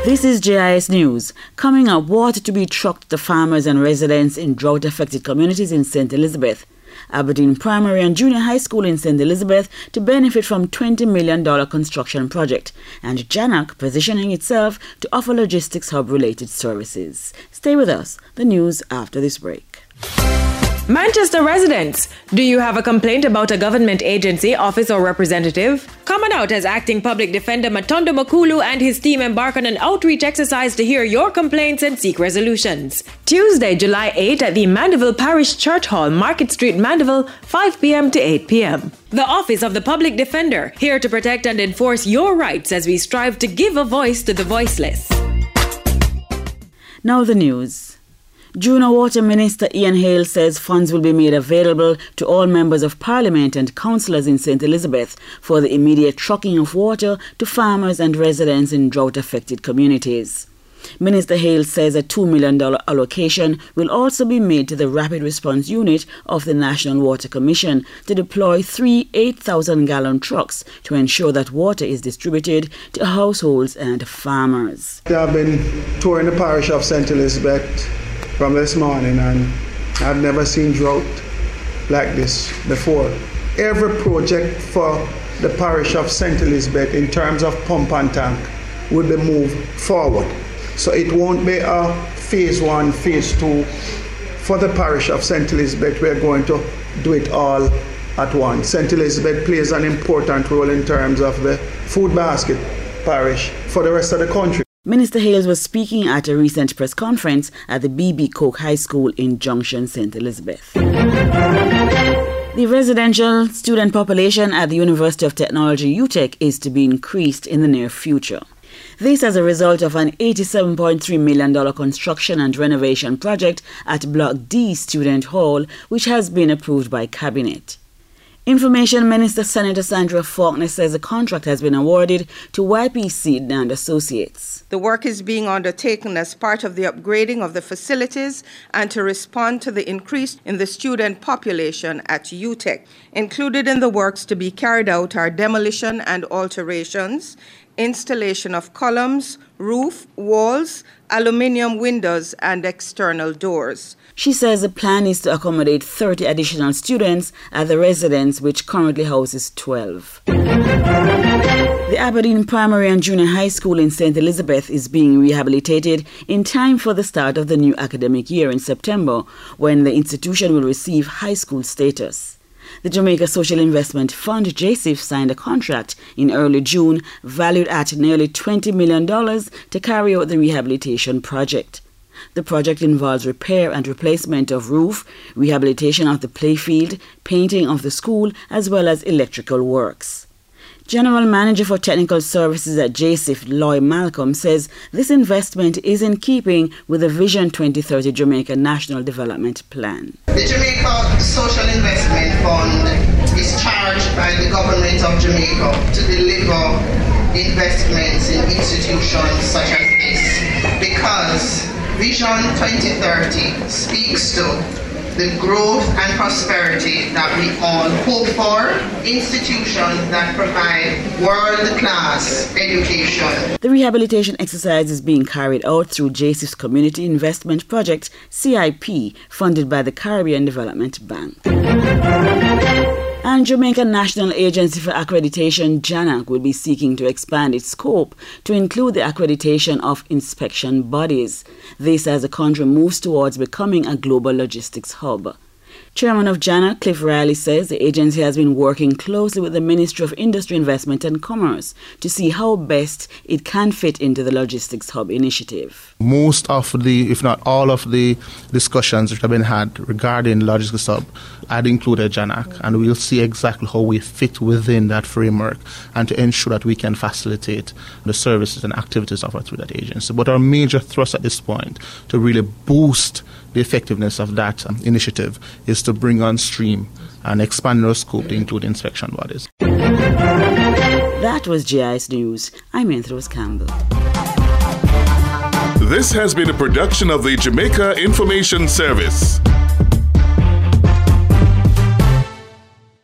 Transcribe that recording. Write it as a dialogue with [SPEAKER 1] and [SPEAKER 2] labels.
[SPEAKER 1] This is JIS News. Coming up, water to be trucked to farmers and residents in drought-affected communities in St. Elizabeth. Aberdeen Primary and Junior High School in St. Elizabeth to benefit from $20 million construction project. And JANAC positioning itself to offer logistics hub-related services. Stay with us. The news after this break.
[SPEAKER 2] Manchester residents, do you have a complaint about a government agency, office or representative? Coming out as acting public defender Matondo Makulu and his team embark on an outreach exercise to hear your complaints and seek resolutions. Tuesday, July 8 at the Mandeville Parish Church Hall, Market Street, Mandeville, 5 p.m. to 8 p.m. The Office of the Public Defender, here to protect and enforce your rights as we strive to give a voice to the voiceless.
[SPEAKER 1] Now the news. Juno Water Minister Ian Hale says funds will be made available to all members of Parliament and councillors in St. Elizabeth for the immediate trucking of water to farmers and residents in drought-affected communities. Minister Hale says a $2 million allocation will also be made to the Rapid Response Unit of the National Water Commission to deploy 3 8,000-gallon trucks to ensure that water is distributed to households and farmers.
[SPEAKER 3] I've been touring the parish of St. Elizabeth from this morning, and I've never seen drought like this before. Every project for the parish of St. Elizabeth in terms of pump and tank will be moved forward. So it won't be a phase 1, phase 2. For the parish of St. Elizabeth, we're going to do it all at once. St. Elizabeth plays an important role in terms of the food basket parish for the rest of the country.
[SPEAKER 1] Minister Hales was speaking at a recent press conference at the B.B. Coke High School in Junction, St. Elizabeth. The residential student population at the University of Technology UTech is to be increased in the near future. This as a result of an $87.3 million construction and renovation project at Block D Student Hall, which has been approved by Cabinet. Information Minister Senator Sandra Faulkner says a contract has been awarded to YPC and Associates.
[SPEAKER 4] The work is being undertaken as part of the upgrading of the facilities and to respond to the increase in the student population at UTech. Included in the works to be carried out are demolition and alterations, installation of columns, roof, walls, aluminium windows, and external doors.
[SPEAKER 1] She says the plan is to accommodate 30 additional students at the residence, which currently houses 12. The Aberdeen Primary and Junior High School in St. Elizabeth is being rehabilitated in time for the start of the new academic year in September, when the institution will receive high school status. The Jamaica Social Investment Fund, JSIF, signed a contract in early June valued at nearly $20 million to carry out the rehabilitation project. The project involves repair and replacement of roof, rehabilitation of the playfield, painting of the school, as well as electrical works. General Manager for Technical Services at JSIF, Loy Malcolm, says this investment is in keeping with the Vision 2030 Jamaica National Development Plan.
[SPEAKER 5] The Jamaica Social Investment Fund is charged by the government of Jamaica to deliver investments in institutions such as this, because Vision 2030 speaks to the growth and prosperity that we all hope for, institutions that provide world-class education.
[SPEAKER 1] The rehabilitation exercise is being carried out through JSIF's Community Investment Project, CIP, funded by the Caribbean Development Bank. And Jamaica National Agency for Accreditation, JANAC, will be seeking to expand its scope to include the accreditation of inspection bodies. This as the country moves towards becoming a global logistics hub. Chairman of JANAC, Cliff Riley, says the agency has been working closely with the Ministry of Industry, Investment and Commerce to see how best it can fit into the Logistics Hub initiative.
[SPEAKER 6] Most of the, if not all of the discussions that have been had regarding Logistics Hub had included JANAC, and we'll see exactly how we fit within that framework and to ensure that we can facilitate the services and activities offered through that agency. But our major thrust at this point to really boost the effectiveness of that initiative is to bring on stream and expand our scope to include inspection bodies.
[SPEAKER 1] That was JIS News. I'm Anthros Campbell.
[SPEAKER 7] This has been a production of the Jamaica Information Service.